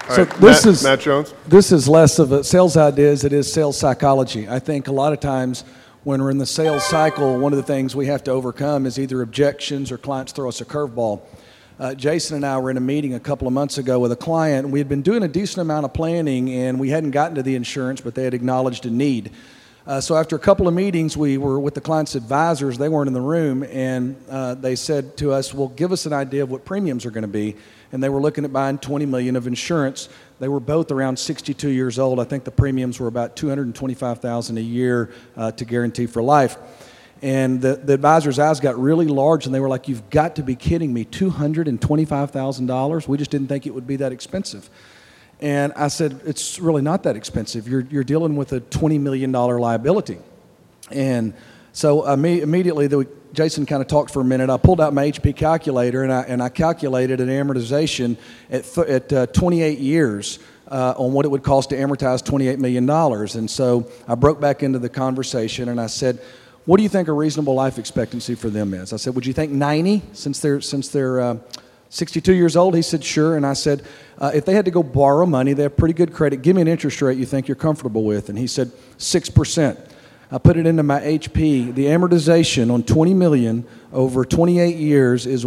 So right, Matt Jones. This is less of a sales idea as it is sales psychology. I think a lot of times when we're in the sales cycle, one of the things we have to overcome is either objections or clients throw us a curveball. Jason and I were in a meeting a couple of months ago with a client. We had been doing a decent amount of planning, and we hadn't gotten to the insurance, but they had acknowledged a need. So after a couple of meetings, we were with the client's advisors. They weren't in the room, and they said to us, well, give us an idea of what premiums are going to be. And they were looking at buying $20 million of insurance. They were both around 62 years old. I think the premiums were about $225,000 a year to guarantee for life. And the advisor's eyes got really large, and they were like, you've got to be kidding me, $225,000? We just didn't think it would be that expensive. And I said, it's really not that expensive. You're dealing with a $20 million liability. And so immediately, Jason kind of talked for a minute. I pulled out my HP calculator, and I calculated an amortization at 28 years on what it would cost to amortize $28 million. And so I broke back into the conversation, and I said, what do you think a reasonable life expectancy for them is? I said, would you think 90 since they're 62 years old? He said, sure. And I said, if they had to go borrow money, they have pretty good credit. Give me an interest rate you think you're comfortable with. And he said, 6%. I put it into my HP. The amortization on $20 million over 28 years is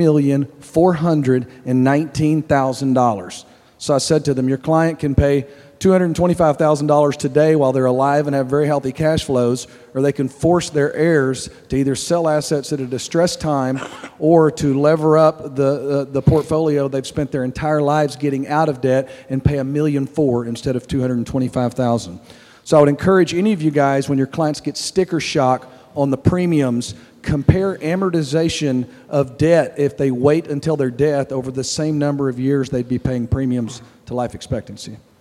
$1,419,000. So I said to them, your client can pay $225,000 today while they're alive and have very healthy cash flows, or they can force their heirs to either sell assets at a distressed time or to lever up the portfolio they've spent their entire lives getting out of debt and pay $1.4 million instead of $225,000. So I would encourage any of you guys, when your clients get sticker shock on the premiums, compare amortization of debt if they wait until their death over the same number of years they'd be paying premiums to life expectancy.